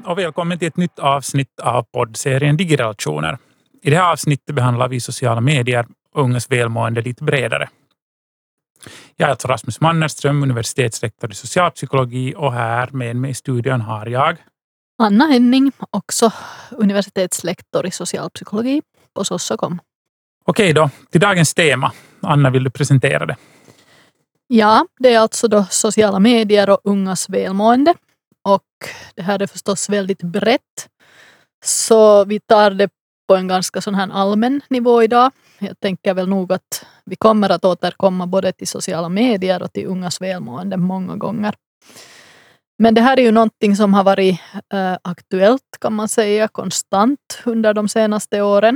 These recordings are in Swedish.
och välkommen till ett nytt avsnitt av poddserien Digirelationer. I det här avsnittet behandlar vi sociala medier och ungas välmående lite bredare. Jag är alltså Rasmus Mannerström, universitetslektor i socialpsykologi, och här med mig i studion har jag Anna Henning, också universitetslektor i socialpsykologi på Sossakom. Okej då, till dagens tema. Anna, vill du presentera det? Ja, det är alltså då sociala medier och ungas välmående. Och det här är förstås väldigt brett. Så vi tar det på en ganska sån här allmän nivå idag. Jag tänker väl nog att vi kommer att återkomma både till sociala medier och till ungas välmående många gånger. Men det här är ju någonting som har varit aktuellt, kan man säga, konstant under de senaste åren.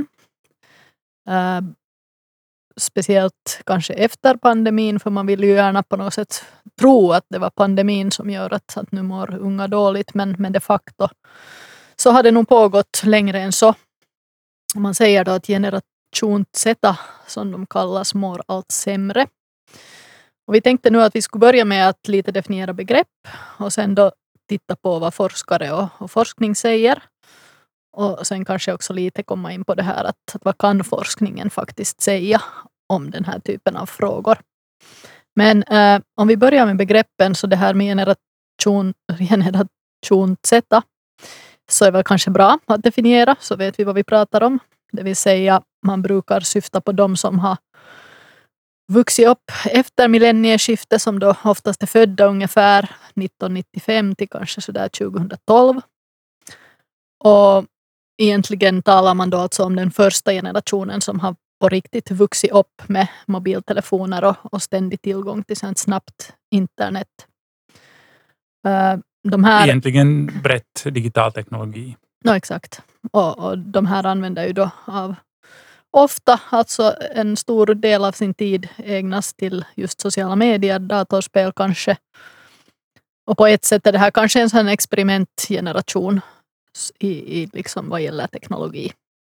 Speciellt kanske efter pandemin, för man vill ju gärna på något sätt tro att det var pandemin som gör att nu mår unga dåligt, men de facto så har det nog pågått längre än så. Man säger då att generation Z, som de kallas, mår allt sämre. Och vi tänkte nu att vi skulle börja med att lite definiera begrepp och sen då titta på vad forskare och forskning säger. Och sen kanske också lite komma in på det här att vad kan forskningen faktiskt säga om den här typen av frågor. Men om vi börjar med begreppen, så det här med generation Z, så är väl kanske bra att definiera, så vet vi vad vi pratar om. Det vill säga, man brukar syfta på de som har vuxit upp efter millennieskiftet, som då oftast är födda ungefär 1995 till kanske sådär 2012. Och egentligen talar man då alltså om den första generationen som har på riktigt vuxit upp med mobiltelefoner och ständig tillgång till sånt snabbt internet. Egentligen brett digital teknologi. Ja, exakt. Och de här använder ju då ofta, alltså en stor del av sin tid ägnas till just sociala medier, datorspel kanske. Och på ett sätt är det här kanske en sån experimentgeneration i liksom vad gäller teknologi.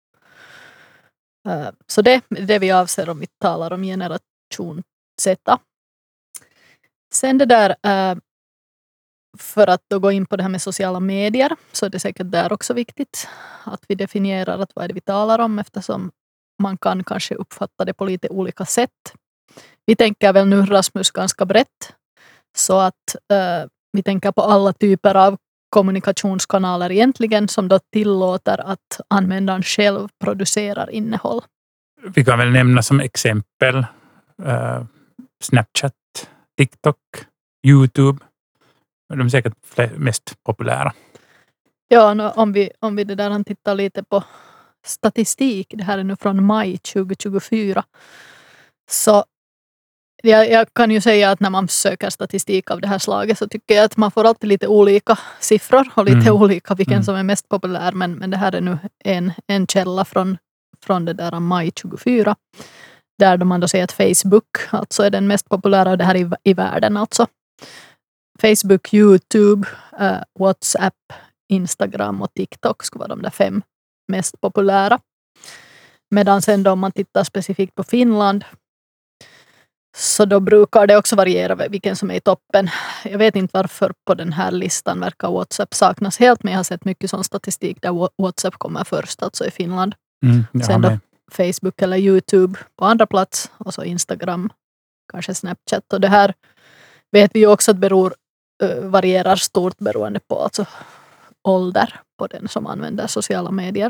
Så det är det vi avser om vi talar om generation Z. Sen det där, för att då gå in på det här med sociala medier, så är det säkert där också viktigt att vi definierar att vad är det vi talar om, eftersom man kan kanske uppfatta det på lite olika sätt. Vi tänker väl nu, Rasmus, ganska brett, så att vi tänker på alla typer av kommunikationskanaler egentligen som då tillåter att användaren själv producerar innehåll. Vi kan väl nämna som exempel Snapchat, TikTok, YouTube. De är säkert mest populära. Ja, om vi det där tittar lite på statistik, det här är nu från maj 2024, så jag kan ju säga att när man söker statistik av det här slaget, så tycker jag att man får alltid lite olika siffror och lite olika vilken som är mest populär, men det här är nu en källa från det där maj 24, där man då säger att Facebook alltså är den mest populära, och det här i världen alltså. Facebook, YouTube, WhatsApp, Instagram och TikTok skulle vara de där 5 mest populära. Medan sen då om man tittar specifikt på Finland, så då brukar det också variera vilken som är i toppen. Jag vet inte varför på den här listan verkar WhatsApp saknas helt, men jag har sett mycket sån statistik där WhatsApp kommer först, alltså i Finland. Sen då Facebook eller YouTube på andra plats, och så Instagram, kanske Snapchat. Och det här vet vi ju också att varierar stort beroende på alltså ålder på den som använder sociala medier.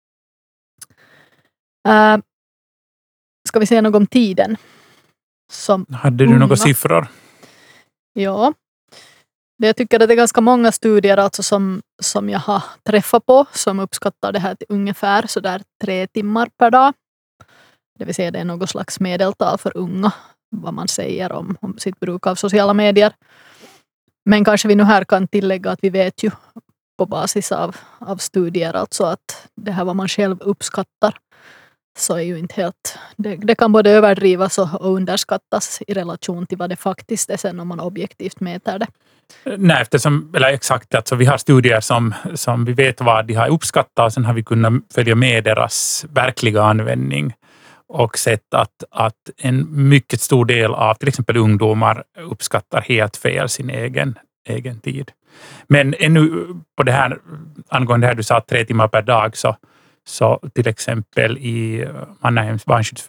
Ska vi säga något om tiden? Hade du några siffror? Ja. Jag tycker att det är ganska många studier alltså som jag har träffat på som uppskattar det här till ungefär så där 3 timmar per dag. Det vill säga det är något slags medeltal för unga, vad man säger om sitt bruk av sociala medier. Men kanske vi nu här kan tillägga att vi vet ju på basis av studier alltså att det här vad man själv uppskattar, så är ju inte helt, det kan både överdrivas och underskattas i relation till vad det faktiskt är sen om man objektivt mäter det. Nej, exakt, alltså vi har studier som vi vet vad de har uppskattat, och sen har vi kunnat följa med deras verkliga användning och sett att en mycket stor del av till exempel ungdomar uppskattar helt fel sin egen egen tid. Men ännu på det här, angående det här du sa 3 timmar per dag, så till exempel i Mannerheims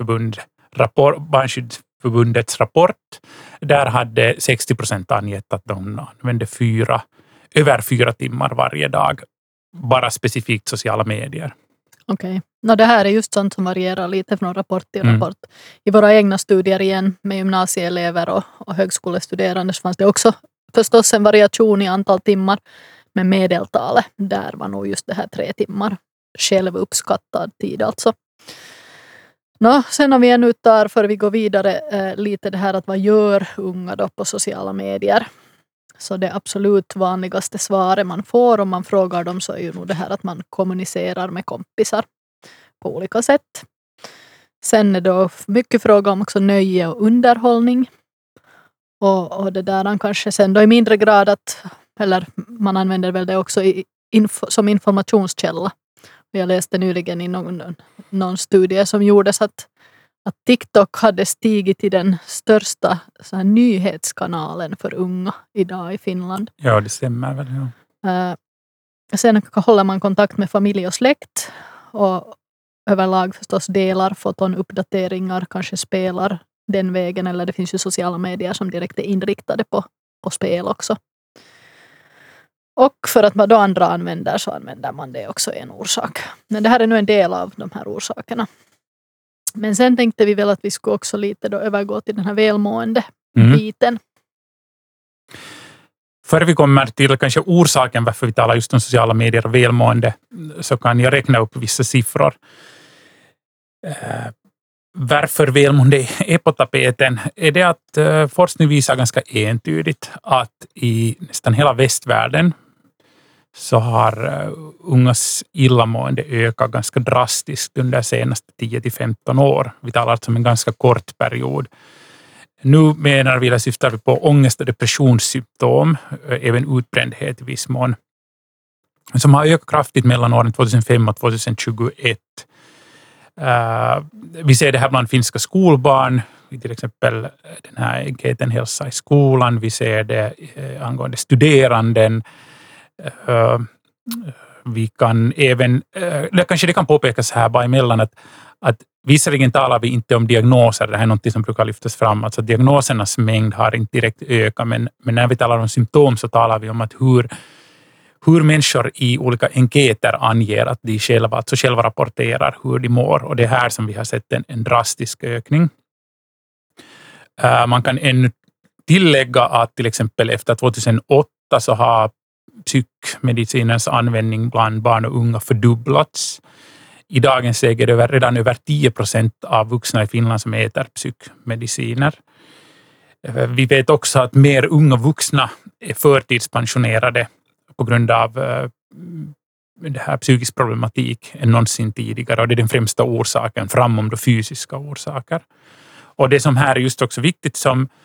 Barnskyddsförbundets rapport, där hade 60% angett att de använde över 4 timmar varje dag, bara specifikt sociala medier. Okej. Det här är just sånt som varierar lite från rapport till rapport. I våra egna studier igen med gymnasieelever och högskolestuderande så fanns det också förstås en variation i antal timmar. Men medeltalet, där var nog just det här 3 timmar självuppskattad tid alltså. Sen har vi ännu tar, för vi går vidare, lite det här att vad gör unga då på sociala medier. Så det absolut vanligaste svaret man får om man frågar dem så är ju nog det här att man kommunicerar med kompisar på olika sätt. Sen är det mycket fråga om också nöje och underhållning. Och det där kanske sen då i mindre grad eller man använder väl det också som informationskälla. Jag läste nyligen i någon studie som gjordes att TikTok hade stigit till den största så här, nyhetskanalen för unga idag i Finland. Ja, det stämmer väl. Ja. Sen håller man kontakt med familj och släkt och överlag förstås delar foton, uppdateringar, kanske spelar den vägen, eller det finns ju sociala medier som direkt är inriktade på spel också. Och för att man då andra använder så använder man det också en orsak. Men det här är nu en del av de här orsakerna. Men sen tänkte vi väl att vi skulle också lite då övergå till den här välmående biten. Före vi kommer till kanske orsaken varför vi talar just om sociala medier och välmående, så kan jag räkna upp vissa siffror. Varför välmående är på tapeten är det att forskning visar ganska entydigt att i nästan hela västvärlden så har ungas illamående ökat ganska drastiskt under de senaste 10-15 år. Vi talar alltså om en ganska kort period. Nu menar vi, eller syftar vi på ångest- och depressionssymptom, även utbrändhet i viss mån, som har ökat kraftigt mellan åren 2005 och 2021. Vi ser det här bland finska skolbarn, till exempel den här enkäten Hälsa i skolan. Vi ser det angående studeranden. Vi kan även, kanske det kan påpekas här bara emellan att visserligen talar vi inte om diagnoser, det här är något som brukar lyftas fram, alltså diagnosernas mängd har inte direkt ökat, men när vi talar om symptom så talar vi om att hur människor i olika enkäter anger att de själva rapporterar hur de mår, och det är här som vi har sett en drastisk ökning. Man kan ännu tillägga att till exempel efter 2008 så har psykmedicinens användning bland barn och unga fördubblats. I dagens läge är det redan över 10% av vuxna i Finland som äter psykmediciner. Vi vet också att mer unga vuxna är förtidspensionerade på grund av det här psykisk problematik än någonsin tidigare, och det är den främsta orsaken framom då fysiska orsaker. Och det som här är just också viktigt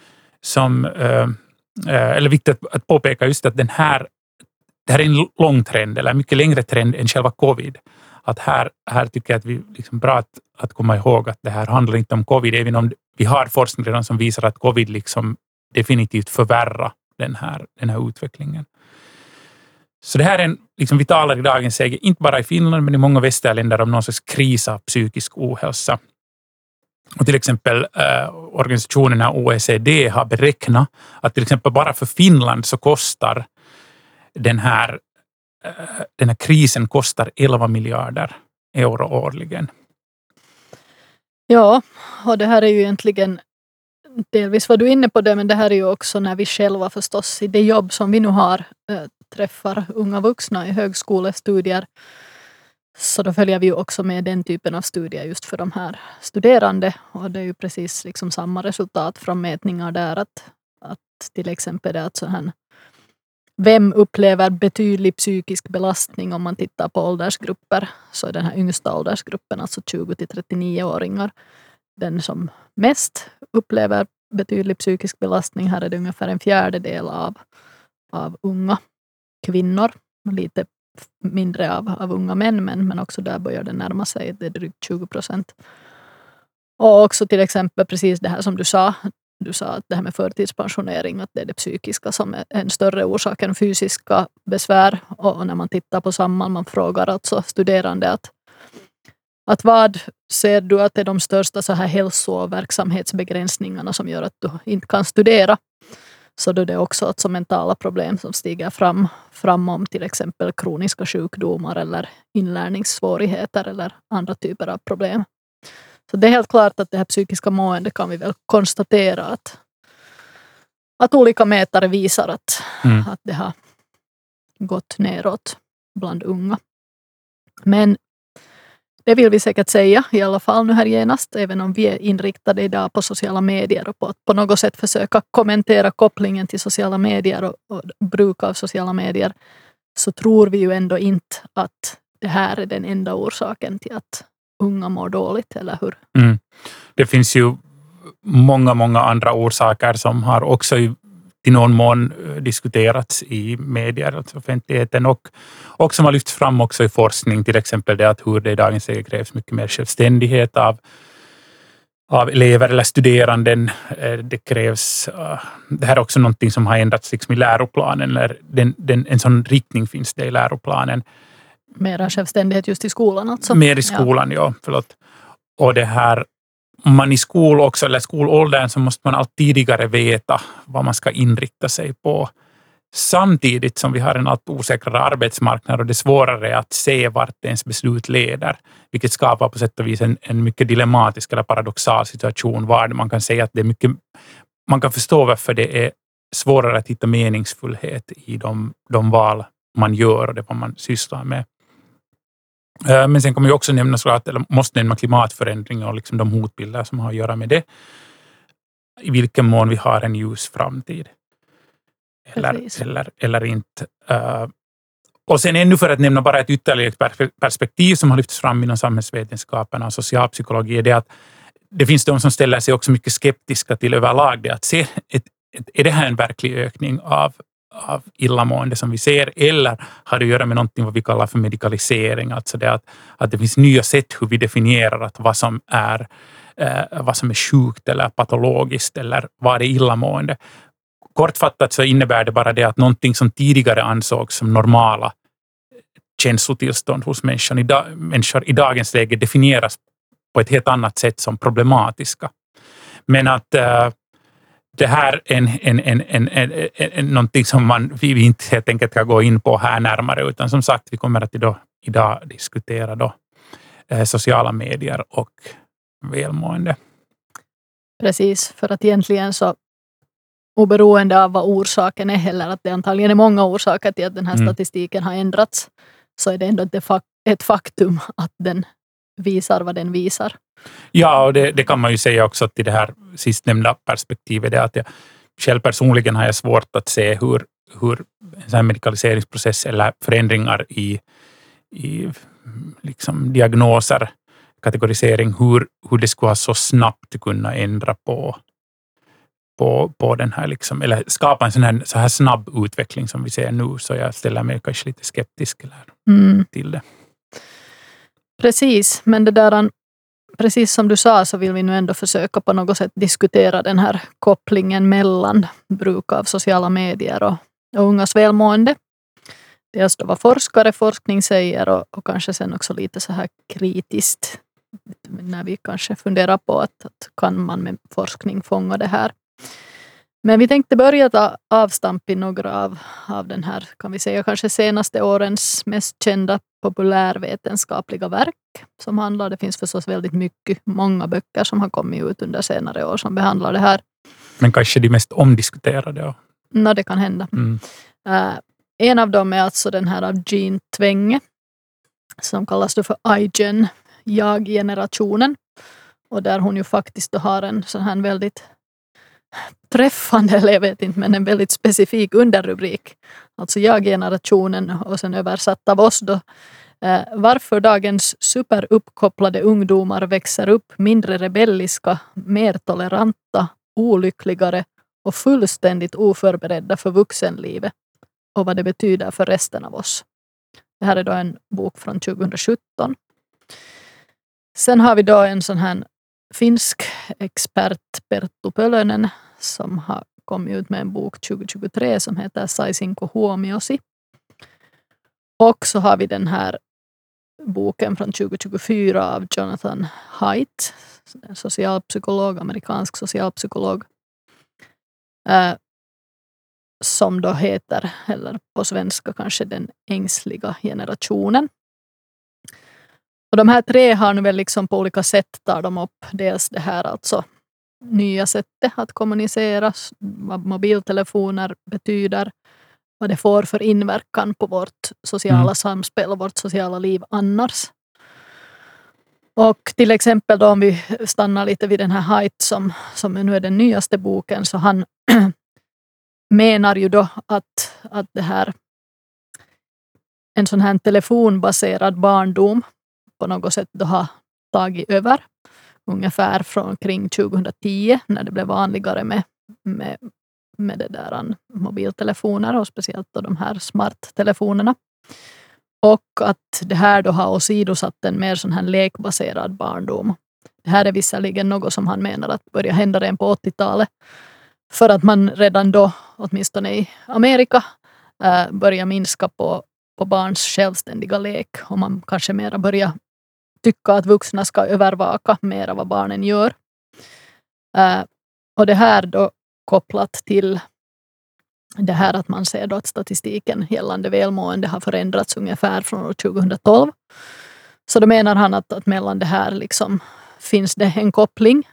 eller viktigt att påpeka just att det här är en lång trend, eller en mycket längre trend än själva covid. Att här tycker jag att vi liksom bra att komma ihåg att det här handlar inte om covid, även om vi har forskning redan som visar att covid liksom definitivt förvärrar den här utvecklingen. Så det här är vi talar i dagens läge, inte bara i Finland men i många västländer, om någon slags kris av psykisk ohälsa. Och till exempel organisationerna OECD har beräknat att till exempel bara för Finland så kostar den här krisen kostar 11 miljarder euro årligen. Ja, och det här är ju egentligen delvis var du inne på det, men det här är ju också när vi själva förstås i det jobb som vi nu har träffar unga vuxna i högskolestudier, så då följer vi ju också med den typen av studier just för de här studerande, och det är ju precis liksom samma resultat från mätningar där att till exempel det att så här, vem upplever betydlig psykisk belastning om man tittar på åldersgrupper, så är den här yngsta åldersgruppen, alltså 20-39-åringar, den som mest upplever betydlig psykisk belastning. Här är det ungefär 1/4 av unga kvinnor, lite mindre av unga män, men också där börjar det närma sig, det är drygt 20%. Och också till exempel precis det här som du sa, du sa att det här med förtidspensionering, att det är det psykiska som är en större orsak än fysiska besvär. Och när man tittar på samman, man frågar alltså studerande att vad ser du att är de största så här hälso- och verksamhetsbegränsningarna som gör att du inte kan studera. Så då är det också alltså mentala problem som stiger fram om till exempel kroniska sjukdomar eller inlärningssvårigheter eller andra typer av problem. Så det är helt klart att det här psykiska måendet kan vi väl konstatera att olika mätare visar att det har gått neråt bland unga. Men det vill vi säkert säga i alla fall nu här genast, även om vi är inriktade idag på sociala medier och på något sätt försöka kommentera kopplingen till sociala medier och bruk av sociala medier, så tror vi ju ändå inte att det här är den enda orsaken till att unga mår dåligt, eller hur? Det finns ju många andra orsaker som har också i någon mån diskuterats i medier, alltså offentligheten, och som har lyfts fram också i forskning, till exempel det att hur det i dagens läge krävs mycket mer självständighet av elever eller studeranden. Det krävs, det här är också någonting som har ändrats liksom i läroplanen, eller en sån riktning finns det i läroplanen. Mera självständighet just i skolan alltså? Mer i skolan, ja förlåt. Och det här, om man i skolåldern, så måste man allt tidigare veta vad man ska inrikta sig på. Samtidigt som vi har en allt osäkrare arbetsmarknad och det är svårare att se vart ens beslut leder. Vilket skapar på sätt och vis en mycket dilematisk eller paradoxal situation, var man kan säga att det är mycket, man kan förstå varför det är svårare att hitta meningsfullhet i de val man gör och det vad man sysslar med. Men sen kommer jag också nämna måste nämna klimatförändring och liksom de hotbilder som har att göra med det. I vilken mån vi har en ljus framtid. Eller inte. Och sen ännu för att nämna bara ett ytterligare perspektiv som har lyfts fram inom samhällsvetenskaperna och socialpsykologi, är det att det finns de som ställer sig också mycket skeptiska till överlag det att se, är det här en verklig ökning av illamående som vi ser, eller har det att göra med någonting vad vi kallar för medikalisering, alltså det att det finns nya sätt hur vi definierar att vad som är sjukt eller patologiskt eller vad är illamående. Kortfattat så innebär det bara det att någonting som tidigare ansågs som normala känslotillstånd hos människor i dagens läge definieras på ett helt annat sätt som problematiska. Men att det här är någonting som vi inte helt enkelt kan gå in på här närmare, utan som sagt vi kommer att idag diskutera sociala medier och välmående. Precis, för att egentligen så oberoende av vad orsaken är, eller att det antagligen är många orsaker till att den här statistiken har ändrats, så är det ändå ett faktum att den visar vad den visar. Ja, och det kan man ju säga också till det här sistnämnda perspektivet, det att jag själv personligen har svårt att se hur en sån här medikaliseringsprocess eller förändringar i liksom diagnoser, kategorisering, hur det skulle ha så snabbt kunna ändra på den här liksom, eller skapa en så här snabb utveckling som vi ser nu, så jag ställer mig kanske lite skeptisk till det. Precis, men det där, precis som du sa, så vill vi nu ändå försöka på något sätt diskutera den här kopplingen mellan bruk av sociala medier och ungas välmående. Dels då vad forskning säger och kanske sen också lite så här kritiskt när vi kanske funderar på att kan man med forskning fånga det här. Men vi tänkte börja ta avstamp i några av den här, kan vi säga, kanske senaste årens mest kända populärvetenskapliga verk som handlar, det finns förstås väldigt många böcker som har kommit ut under senare år som behandlar det här. Men kanske de mest omdiskuterade? Det kan hända. En av dem är alltså den här av Jean Twenge som kallas då för iGen, jag-generationen. Och där hon ju faktiskt då har en sån här väldigt träffande, eller jag vet inte, men en väldigt specifik underrubrik. Alltså jag-generationen, och sen översatt av oss då. Varför dagens superuppkopplade ungdomar växer upp mindre rebelliska, mer toleranta, olyckligare och fullständigt oförberedda för vuxenlivet och vad det betyder för resten av oss. Det här är då en bok från 2017. Sen har vi då en sån här finsk expert, Perttu Pölönen, som har kommit ut med en bok 2023 som heter Saisinko Huomiosi. Och så har vi den här boken från 2024 av Jonathan Haidt, socialpsykolog, amerikansk socialpsykolog, som då heter, eller på svenska kanske, Den ängsliga generationen. Och de här tre har nu väl liksom på olika sätt tar de upp dels det här alltså nya sättet att kommunicera, vad mobiltelefoner betyder, vad det får för inverkan på vårt sociala samspel och vårt sociala liv annars. Och till exempel då om vi stannar lite vid den här Haidt som nu är den nyaste boken, så han menar ju då att det här en sån här telefonbaserad barndom på något sätt då har tagit över ungefär från kring 2010 när det blev vanligare med det där mobiltelefoner och speciellt då de här smarttelefonerna. Och att det här då har åsidosatt en mer sån här lekbaserad barndom. Det här är visserligen något som han menar att börja hända redan på 80-talet. För att man redan då, åtminstone i Amerika, börjar minska på barns självständiga lek. Och man kanske mera börjar tycka att vuxna ska övervaka mera vad barnen gör. Och det här då kopplat till det här att man ser då att statistiken gällande välmående har förändrats ungefär från år 2012. Så då menar han att mellan det här liksom finns det en koppling.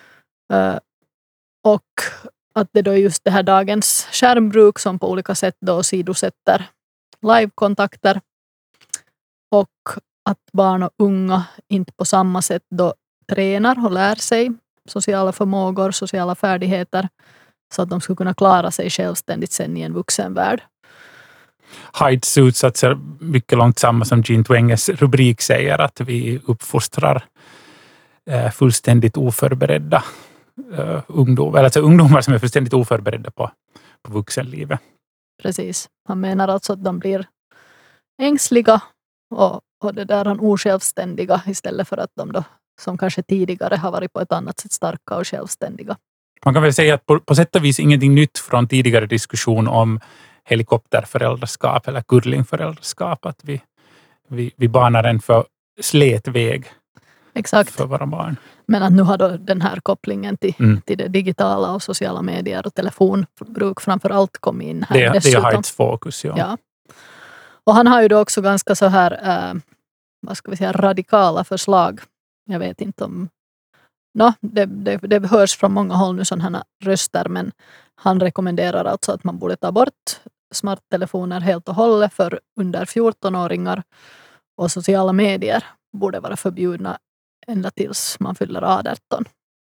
Och att det då är just det här dagens skärmbruk som på olika sätt då sidosätter livekontakter. Och att barn och unga inte på samma sätt då tränar och lär sig sociala förmågor, sociala färdigheter så att de skulle kunna klara sig självständigt sen i en vuxenvärld. Haidts slutsatser mycket långt samma som Jean Twenges rubrik säger, att vi uppfostrar fullständigt oförberedda ungdomar, alltså ungdomar som är fullständigt oförberedda på vuxenlivet. Precis. Han menar alltså att de blir ängsliga och det där han osjälvständiga istället för att de då som kanske tidigare har varit på ett annat sätt starka och självständiga. Man kan väl säga att på sätt och vis ingenting nytt från tidigare diskussion om helikopterföräldraskap eller curlingföräldraskap, att vi banar en för slät väg. Exakt. För våra barn. Men att nu har då den här kopplingen till det digitala och sociala medier och telefonbruk framför allt kommit in här. Det är Haidts fokus, ja. Och han har ju då också ganska så här vad ska vi säga, radikala förslag. Jag vet inte om det hörs från många håll nu sådana röster, men han rekommenderar alltså att man borde ta bort smarttelefoner helt och hållet för under 14-åringar och sociala medier borde vara förbjudna ända tills man fyller 18.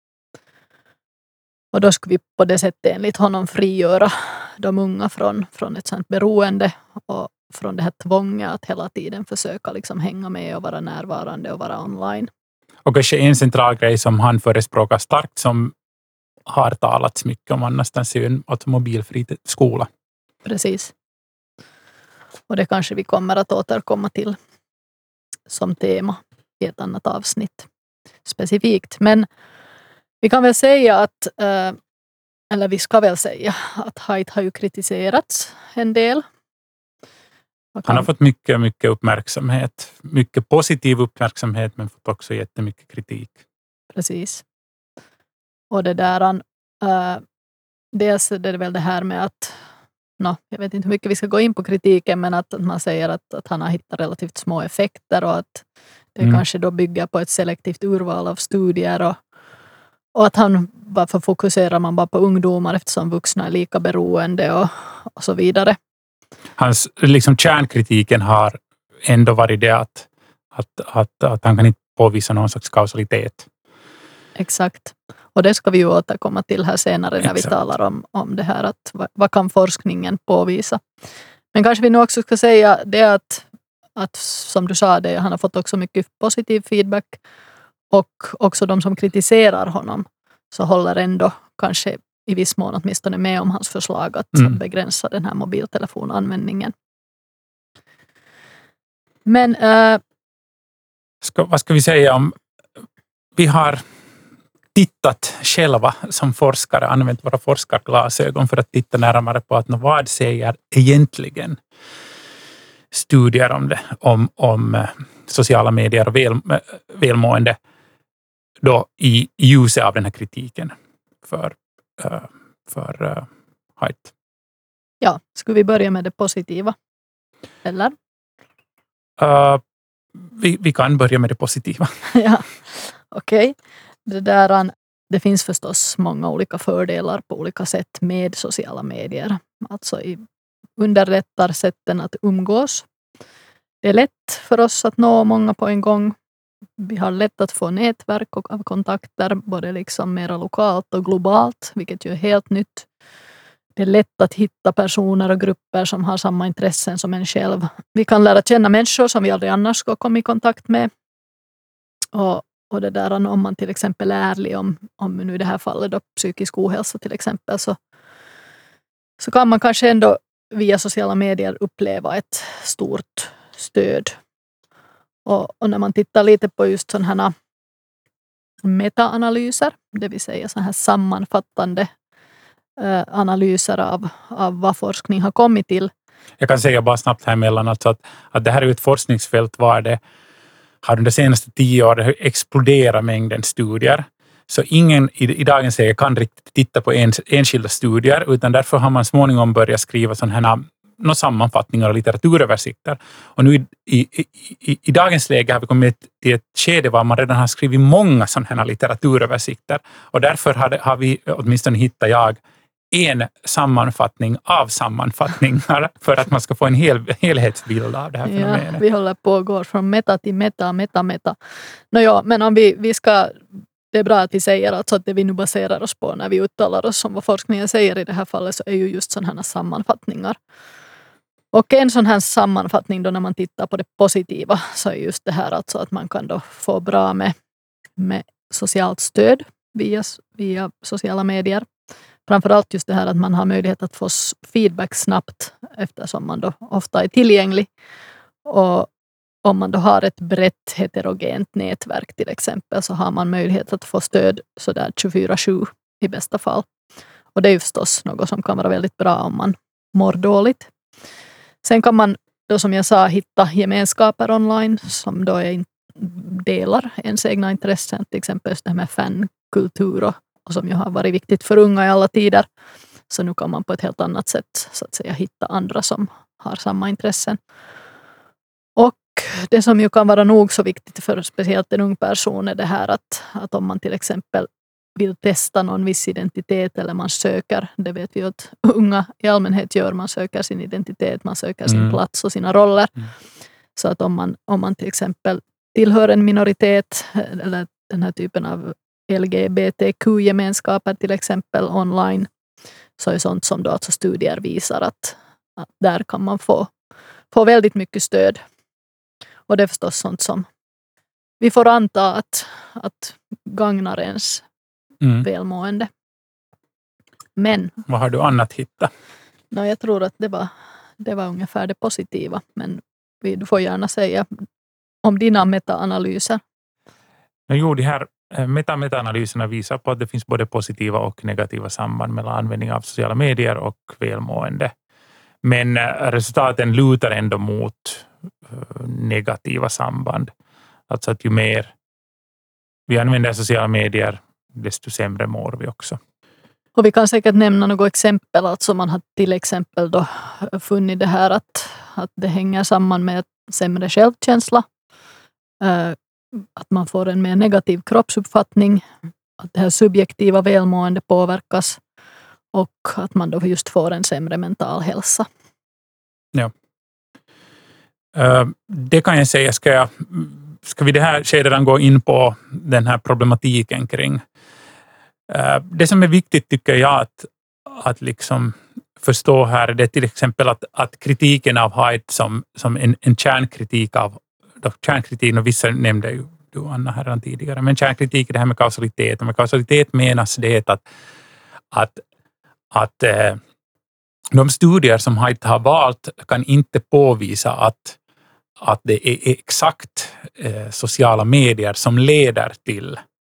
Och då skulle vi på det sättet enligt honom frigöra de unga från ett sånt beroende och från det här tvånget att hela tiden försöka liksom hänga med och vara närvarande och vara online. Och kanske en central grej som han förespråkar starkt som har talats mycket om annanstans är en mobilfri skola. Precis. Och det kanske vi kommer att återkomma till som tema i ett annat avsnitt specifikt. Men vi kan väl säga att eller vi ska väl säga att Haidt har ju kritiserats en del. Han har fått mycket uppmärksamhet. Mycket positiv uppmärksamhet, men fått också jättemycket kritik. Precis. Och det där dels är det väl det här med att jag vet inte hur mycket vi ska gå in på kritiken, men att man säger att han har hittat relativt små effekter och att det kanske då bygger på ett selektivt urval av studier och att varför fokuserar man bara på ungdomar eftersom vuxna är lika beroende och så vidare. Hans liksom kärnkritiken har ändå varit det att han kan inte påvisa någon slags kausalitet. Exakt. Och det ska vi ju återkomma till här senare när vi talar om det här att vad kan forskningen påvisa. Men kanske vi nu också ska säga det att som du sa, han har fått också mycket positiv feedback och också de som kritiserar honom så håller ändå kanske i viss mån åtminstone med om hans förslag att begränsa den här mobiltelefonanvändningen. Men vad ska vi säga om vi har tittat själva som forskare, använt våra forskarglasögon för att titta närmare på att vad säger egentligen studier om sociala medier och välmående då i ljuset av den här kritiken för Haidt. Ja, ska vi börja med det positiva? Eller? Vi kan börja med det positiva. Ja, okej. Det finns förstås många olika fördelar på olika sätt med sociala medier. Alltså underlättar sätten att umgås. Det är lätt för oss att nå många på en gång. Vi har lätt att få nätverk och av kontakter, både liksom mera lokalt och globalt, vilket ju är helt nytt. Det är lätt att hitta personer och grupper som har samma intressen som en själv. Vi kan lära känna människor som vi aldrig annars ska komma i kontakt med. Och det där om man till exempel är ärlig om nu i det här fallet då psykisk ohälsa till exempel, så kan man kanske ändå via sociala medier uppleva ett stort stöd. Och när man tittar lite på just sådana här metaanalyser, det vill säga så här sammanfattande analyser av vad forskning har kommit till. Jag kan säga bara snabbt här emellan alltså att det här är ett forskningsfält var det har under de senaste 10 åren exploderat mängden studier. Så ingen i dagens läge kan riktigt titta på enskilda studier, utan därför har man småningom börjat skriva sådana här sammanfattningar och litteraturöversikter. Och nu i dagens läge har vi kommit till ett skede var man redan har skrivit många sådana här litteraturöversikter. Och därför har vi, åtminstone hittat jag, en sammanfattning av sammanfattningar för att man ska få en helhetsbild av det här fenomenet. Ja, vi håller på att gå från meta till meta. Men om vi ska, det är bra att vi säger alltså att det vi nu baserar oss på när vi uttalar oss om vad forskningen säger i det här fallet, så är ju just sådana här sammanfattningar. Och en sån här sammanfattning då när man tittar på det positiva, så är just det här alltså att man kan då få bra med socialt stöd via sociala medier. Framförallt just det här att man har möjlighet att få feedback snabbt eftersom man då ofta är tillgänglig. Och om man då har ett brett heterogent nätverk till exempel, så har man möjlighet att få stöd sådär 24/7 i bästa fall. Och det är ju förstås något som kan vara väldigt bra om man mår dåligt. Sen kan man då, som jag sa, hitta gemenskaper online som då delar ens egna intressen, till exempel just det här med fankultur och som ju har varit viktigt för unga i alla tider. Så nu kan man på ett helt annat sätt så att säga hitta andra som har samma intressen. Och det som ju kan vara nog så viktigt för speciellt en ung person är det här att om man till exempel vill testa någon viss identitet eller man söker, det vet vi ju att unga i allmänhet gör, man söker sin identitet, man söker sin plats och sina roller. Så att om man till exempel tillhör en minoritet eller den här typen av LGBTQ-gemenskaper till exempel online, så är sånt som då alltså studier visar att där kan man få väldigt mycket stöd. Och det är förstås sånt som vi får anta att gagnar ens välmående. Men vad har du annat hittat? Jag tror att det var ungefär det positiva, men du får gärna säga om dina metaanalyser. De här metaanalyserna visar på att det finns både positiva och negativa samband mellan användning av sociala medier och välmående. Men resultaten lutar ändå mot negativa samband. Alltså att ju mer vi använder sociala medier, desto sämre mår vi också. Och vi kan säkert nämna något exempel. Alltså man har till exempel då funnit det här att det hänger samman med sämre självkänsla. Att man får en mer negativ kroppsuppfattning. Att det här subjektiva välmående påverkas. Och att man då just får en sämre mental hälsa. Ja. Det kan jag säga. Ska vi det här skedet gå in på den här problematiken kring. Det som är viktigt tycker jag att liksom förstå här, det är till exempel att kritiken av Haidt som en kärnkritik av kärnkritik, och vissa nämnde ju du Anna här tidigare, men kärnkritik är det här med kausalitet. Och med kausalitet menas det att de studier som Haidt har valt kan inte påvisa att det är exakt sociala medier som leder till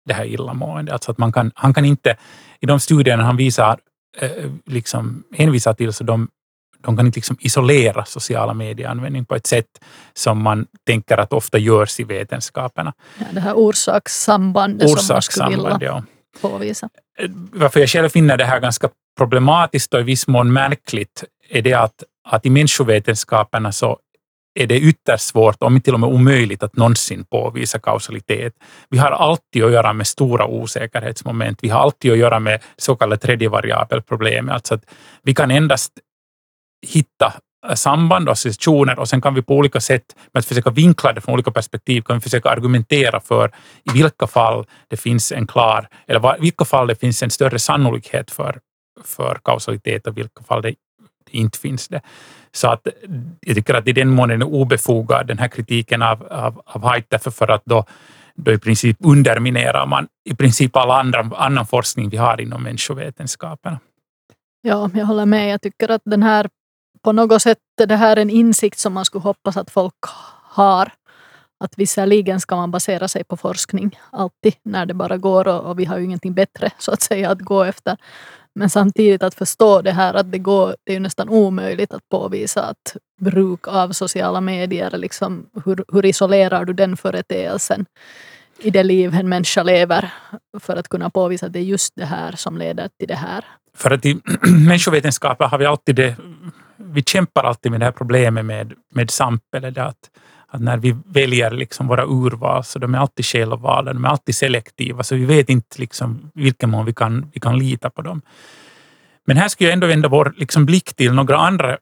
det här illamående. Alltså att han kan inte, i de studierna han visar, liksom hänvisar till, så de kan inte liksom isolera sociala medieanvändning på ett sätt som man tänker att ofta görs i vetenskaperna. Ja, det här orsakssambandet som man skulle vilja påvisa. Varför jag själv finner det här ganska problematiskt och i viss mån märkligt är det att i människovetenskaperna så är det ytterst svårt, om inte till och med omöjligt, att någonsin påvisa kausalitet. Vi har alltid att göra med stora osäkerhetsmoment. Vi har alltid att göra med så kallade tredje variabelproblem. Alltså att vi kan endast hitta samband och associationer och sen kan vi på olika sätt med att försöka vinkla det från olika perspektiv kan vi försöka argumentera för i vilka fall det finns en klar, eller vilka fall det finns en större sannolikhet för kausalitet och vilka fall det inte finns det. Så att jag tycker att i den mån är obefogad den här kritiken av Haidt, för att då i princip underminerar man i princip annan forskning vi har inom människovetenskaperna. Ja, jag håller med. Jag tycker att den här på något sätt, det här är en insikt som man skulle hoppas att folk har. Att visserligen ska man basera sig på forskning alltid när det bara går och vi har ju ingenting bättre så att säga att gå efter. Men samtidigt att förstå det här att det är ju nästan omöjligt att påvisa att bruk av sociala medier, liksom, hur isolerar du den företeelsen i det liv en människa lever för att kunna påvisa att det är just det här som leder till det här. För att i människovetenskapen har vi alltid vi kämpar alltid med det här problemet med samhället, att när vi väljer liksom våra urval så de är alltid självvalda, de är alltid selektiva, så vi vet inte liksom vilken mån vi kan lita på dem. Men här skulle jag ändå vända vår liksom blick till några andra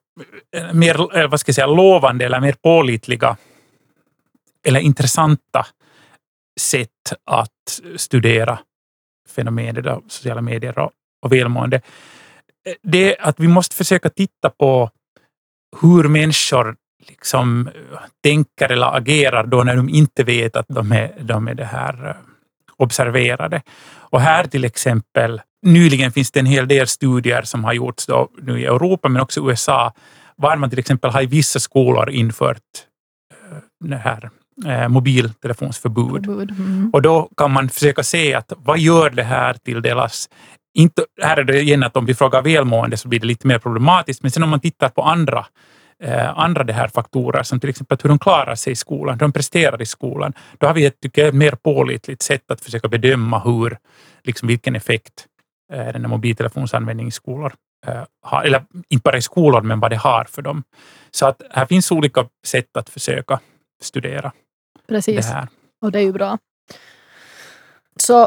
mer lovande eller mer pålitliga eller intressanta sätt att studera fenomenet av sociala medier och välmående. Det är att vi måste försöka titta på hur människor liksom tänker eller agerar då när de inte vet att de är det här observerade. Och här till exempel, nyligen finns det en hel del studier som har gjorts då, nu i Europa men också i USA, var man till exempel har i vissa skolor infört det här mobiltelefonsförbud. Och då kan man försöka se att vad gör det här till deras, inte, här är det igen att om vi frågar välmående så blir det lite mer problematiskt, men sen om man tittar på andra det här faktorer som till exempel hur de klarar sig i skolan, hur de presterar i skolan, då har vi ett mer pålitligt sätt att försöka bedöma vilken effekt den här mobiltelefonsanvändning i skolor har, eller inte bara i skolor men vad det har för dem. Så att här finns olika sätt att försöka studera. Precis. Det här. Och det är ju bra. Så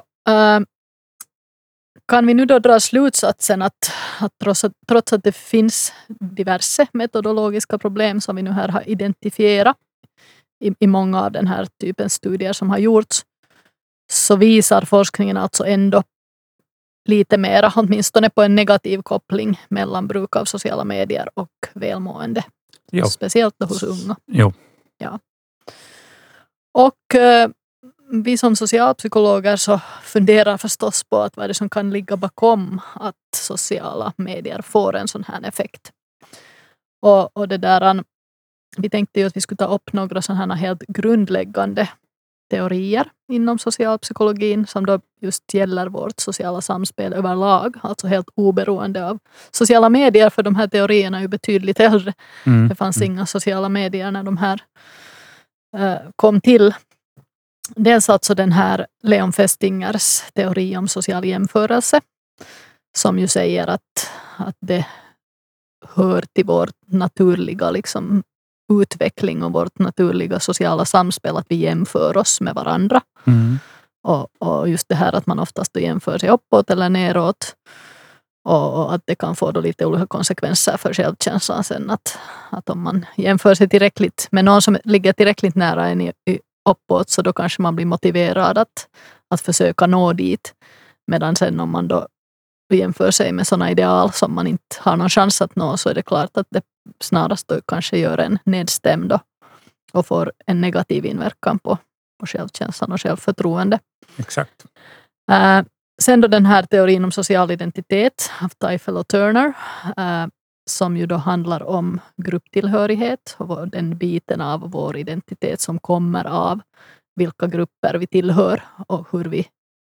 kan vi nu då dra slutsatsen att trots att det finns diverse metodologiska problem som vi nu här har identifierat i många av den här typen studier som har gjorts, så visar forskningen alltså ändå lite mera, åtminstone på en negativ koppling mellan bruk av sociala medier och välmående. Jo. Speciellt hos unga. Jo. Ja. Och vi som socialpsykologer så funderar förstås på att vad är det som kan ligga bakom att sociala medier får en sån här effekt. Och det där, vi tänkte ju att vi skulle ta upp några sådana här helt grundläggande teorier inom socialpsykologin som då just gäller vårt sociala samspel överlag, alltså helt oberoende av sociala medier, för de här teorierna är ju betydligt äldre. Det fanns inga sociala medier när de här kom till. Dels alltså den här Leon Festingers teori om social jämförelse som ju säger att det hör till vår naturliga liksom utveckling och vårt naturliga sociala samspel att vi jämför oss med varandra. Och just det här att man oftast jämför sig uppåt eller neråt och att det kan få då lite olika konsekvenser för självkänslan sen att om man jämför sig tillräckligt med någon som ligger tillräckligt nära en uppåt så då kanske man blir motiverad att försöka nå dit, medan sen om man då jämför sig med sådana ideal som man inte har någon chans att nå så är det klart att det snarast då kanske gör en nedstämd och får en negativ inverkan på självkänslan och självförtroende. Exakt. Sen då den här teorin om social identitet av Teifel och Turner som ju då handlar om grupptillhörighet och den biten av vår identitet som kommer av vilka grupper vi tillhör och hur vi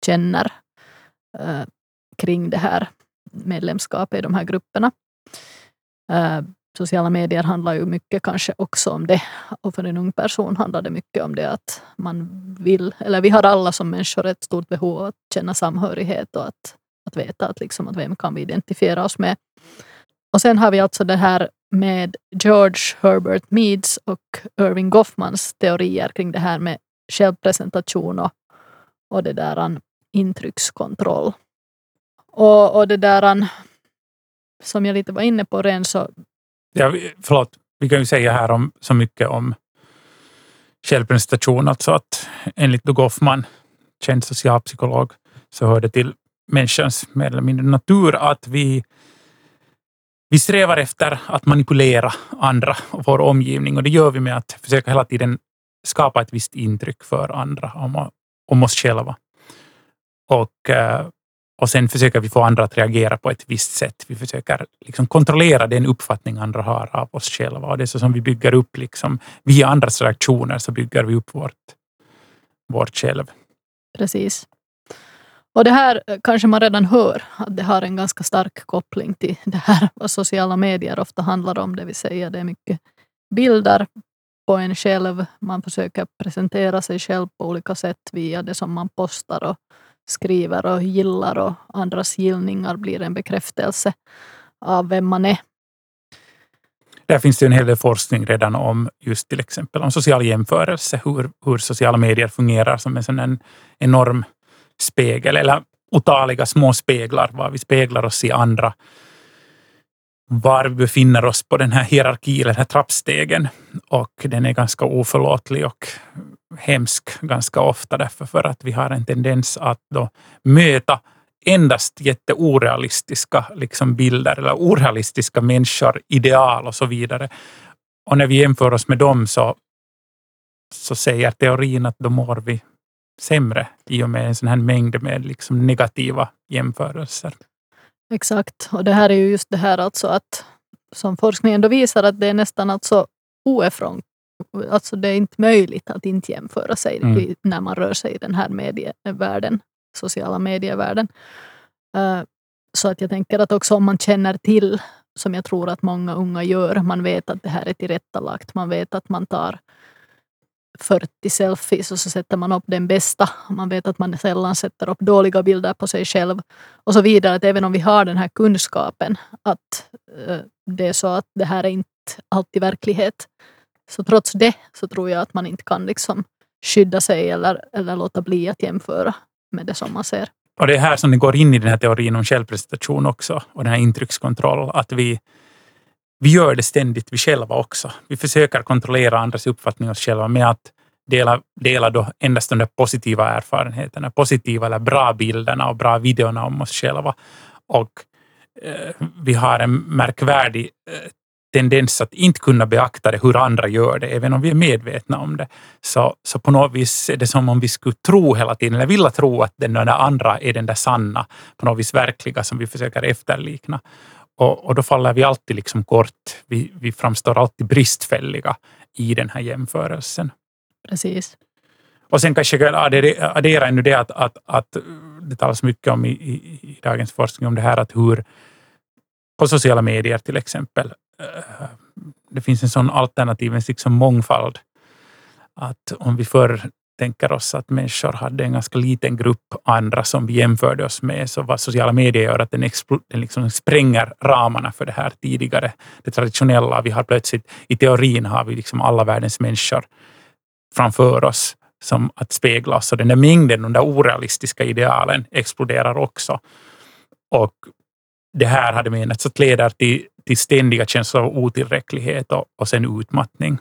känner kring det här medlemskapet i de här grupperna. Sociala medier handlar ju mycket kanske också om det, och för en ung person handlar det mycket om det att man vill, eller vi har alla som människor ett stort behov av att känna samhörighet och att veta att, liksom, att vem kan vi identifiera oss med. Och sen har vi alltså det här med George Herbert Meads och Irving Goffmans teorier kring det här med självpresentation och det där intryckskontroll. Och det där som jag lite var inne på redan så... Ja, förlåt, vi kan ju säga här så mycket om självpresentation, alltså att enligt Goffman, känd socialpsykolog, så hör det till människans mer eller mindre natur att vi strävar efter att manipulera andra och vår omgivning, och det gör vi med att försöka hela tiden skapa ett visst intryck för andra om oss själva. Och sen försöker vi få andra att reagera på ett visst sätt. Vi försöker liksom kontrollera den uppfattning andra har av oss själva. Och det är så som vi bygger upp, liksom, via andras reaktioner så bygger vi upp vårt själv. Precis. Och det här kanske man redan hör, att det har en ganska stark koppling till det här vad sociala medier ofta handlar om. Det vill säga det är mycket bilder på en själv. Man försöker presentera sig själv på olika sätt via det som man postar och skriver och gillar, och andras gillningar blir en bekräftelse av vem man är. Där finns det en hel del forskning redan om just till exempel om social jämförelse, hur sociala medier fungerar som en enorm spegel, eller otaliga små speglar, var vi speglar oss i andra, var vi befinner oss på den här hierarkin, den här trappstegen, och den är ganska oförlåtlig och hemsk ganska ofta, därför för att vi har en tendens att då möta endast jätteorealistiska liksom bilder eller orealistiska människor, ideal och så vidare. Och när vi jämför oss med dem så säger teorin att då mår vi sämre i och med en sån här mängd med liksom negativa jämförelser. Exakt, och det här är ju just det här alltså att som forskningen då visar att det är nästan alltså alltså det är inte möjligt att inte jämföra sig när man rör sig i den här medievärlden, sociala medievärlden. Så att jag tänker att också om man känner till, som jag tror att många unga gör, man vet att det här är tillrättalagt, man vet att man tar 40 selfies och så sätter man upp den bästa. Man vet att man sällan sätter upp dåliga bilder på sig själv och så vidare. Att även om vi har den här kunskapen att det är så att det här är inte alltid verklighet, så trots det så tror jag att man inte kan liksom skydda sig eller låta bli att jämföra med det som man ser. Och det är här som det går in i den här teorin om självpresentation också, och den här intryckskontroll, att vi gör det ständigt vi själva också. Vi försöker kontrollera andras uppfattning oss själva med att dela då endast de där positiva erfarenheterna, positiva eller bra bilderna och bra videorna om oss själva. Och vi har en märkvärdig tendens att inte kunna beakta det hur andra gör det, även om vi är medvetna om det. Så på något vis är det som om vi skulle tro hela tiden, eller vilja tro att den där andra är den där sanna, på något vis verkliga som vi försöker efterlikna. Och då faller vi alltid liksom kort. Vi framstår alltid bristfälliga i den här jämförelsen. Precis. Och sen kanske jag addera ännu det att det talas mycket om i dagens forskning om det här, att hur på sociala medier till exempel det finns en sån alternativ, en liksom mångfald. Att om vi förr tänker oss att människor hade en ganska liten grupp andra som vi jämförde oss med, så vad sociala medier gör att den liksom spränger ramarna för det här tidigare, det traditionella. Vi har plötsligt, i teorin har vi liksom alla världens människor framför oss som att spegla oss, och den där mängden, de där orealistiska idealen exploderar också. Och det här hade menats att leder till ständiga känslor av otillräcklighet och sen utmattning.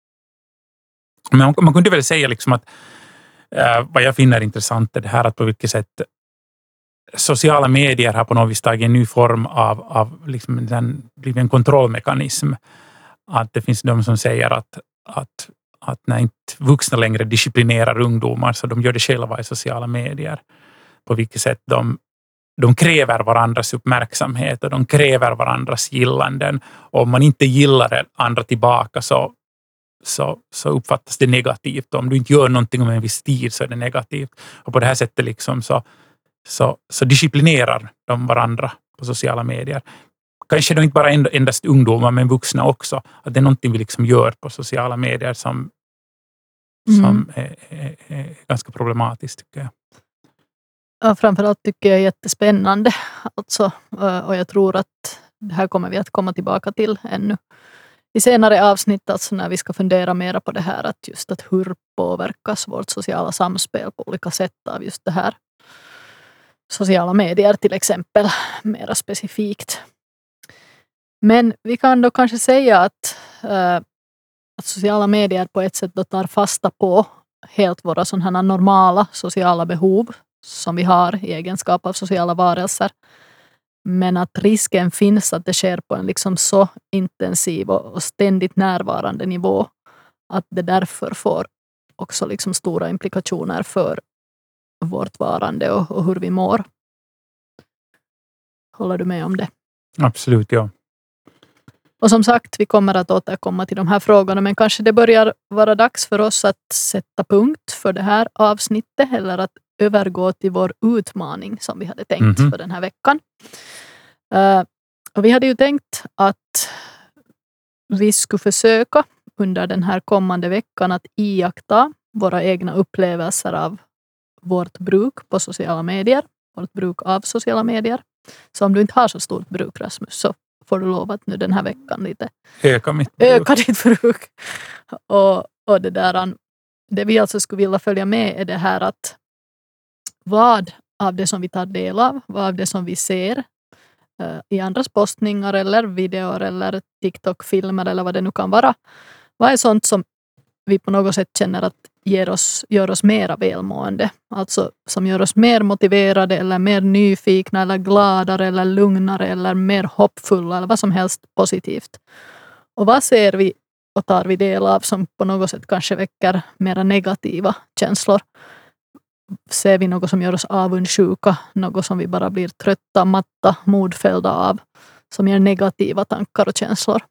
Men man kunde väl säga liksom att vad jag finner intressant är det här att på vilket sätt sociala medier har på något vis tagit en ny form av liksom en kontrollmekanism. Att det finns de som säger att när inte vuxna längre disciplinerar ungdomar, så de gör det själva i sociala medier. På vilket sätt de kräver varandras uppmärksamhet och de kräver varandras gillanden. Och om man inte gillar andra tillbaka så så uppfattas det negativt. Om du inte gör någonting om en viss tid så är det negativt. Och på det här sättet liksom så disciplinerar de varandra på sociala medier. Kanske då inte bara endast ungdomar men vuxna också. Att det är någonting vi liksom gör på sociala medier som är ganska problematiskt tycker jag. Ja, framförallt tycker jag är jättespännande. Alltså, och jag tror att det här kommer vi att komma tillbaka till ännu i senare avsnitt, alltså när vi ska fundera mer på det här, att just att hur påverkas vårt sociala samspel på olika sätt av just det här. Sociala medier till exempel, mera specifikt. Men vi kan då kanske säga att sociala medier på ett sätt då tar fasta på helt våra sådana normala sociala behov som vi har i egenskap av sociala varelser. Men att risken finns att det sker på en liksom så intensiv och ständigt närvarande nivå att det därför får också liksom stora implikationer för vårt varande och hur vi mår. Håller du med om det? Absolut, ja. Och som sagt, vi kommer att återkomma till de här frågorna, men kanske det börjar vara dags för oss att sätta punkt för det här avsnittet eller att övergå till vår utmaning som vi hade tänkt för den här veckan. Och vi hade ju tänkt att vi skulle försöka under den här kommande veckan att iaktta våra egna upplevelser av vårt bruk på sociala medier, vårt bruk av sociala medier. Så om du inte har så stort bruk, Rasmus, så får du lov att nu den här veckan lite öka ditt bruk. Och det vi alltså skulle vilja följa med är det här att vad av det som vi tar del av, vad av det som vi ser i andras postningar eller videor eller TikTok-filmer eller vad det nu kan vara. Vad är sånt som vi på något sätt känner att gör oss mera välmående? Alltså som gör oss mer motiverade eller mer nyfikna eller gladare eller lugnare eller mer hoppfulla eller vad som helst positivt. Och vad ser vi och tar vi del av som på något sätt kanske väcker mera negativa känslor? Ser vi något som gör oss avundsjuka, något som vi bara blir trötta, matta, modfällda av, som ger negativa tankar och känslor.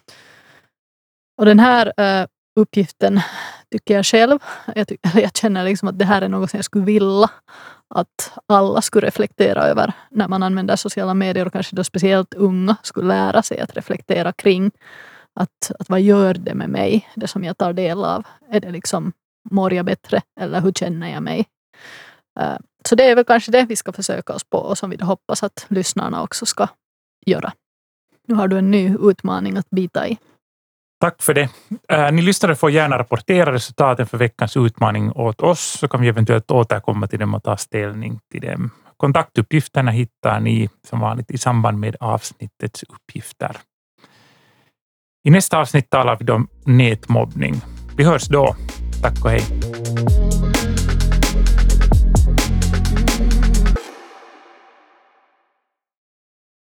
Och den här uppgiften tycker jag själv, jag känner liksom att det här är något som jag skulle vilja att alla skulle reflektera över när man använder sociala medier och kanske då speciellt unga skulle lära sig att reflektera kring att vad gör det med mig, det som jag tar del av. Är det liksom, mår jag bättre eller hur känner jag mig? Så det är väl kanske det vi ska försöka oss på och som vi då hoppas att lyssnarna också ska göra. Nu har du en ny utmaning att bita i. Tack för det. Ni lyssnare får gärna rapportera resultaten för veckans utmaning åt oss så kan vi eventuellt återkomma till dem och ta ställning till dem. Kontaktuppgifterna hittar ni som vanligt i samband med avsnittets uppgifter. I nästa avsnitt talar vi om nätmobbning. Vi hörs då. Tack och hej.